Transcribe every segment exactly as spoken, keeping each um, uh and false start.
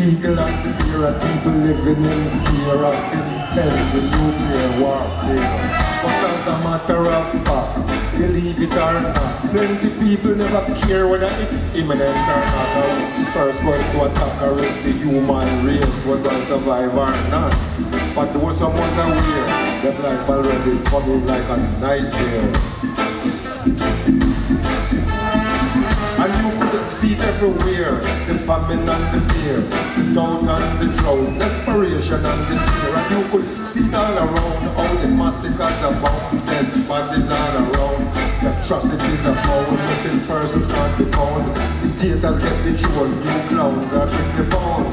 eagle and the bear and people living in fear of impending nuclear warfare. But as a matter of fact, believe it or not, plenty people never care whether it's imminent or not. Or first going to attack or if the human race was going to survive or not. But though someone's aware, that life already coming like a nightmare. And you could see it everywhere, the famine and the fear, the doubt and the drought, desperation and despair. And you could see it all around, how the massacres abound, dead bodies all around, the atrocities abound, missing persons can't be found, dictators get the throne, new clowns are quickly found.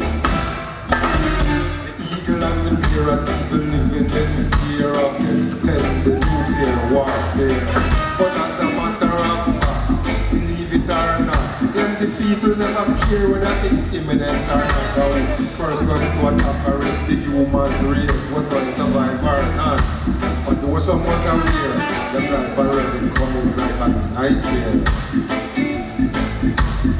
The eagle and the bear and people living in fear of impending nuclear warfare. But as a matter of or not, plenty people never care whether it's imminent or not. Or first going to attack or if the human race was going to survive or not. But though someone's aware, the life already coming like a nightmare.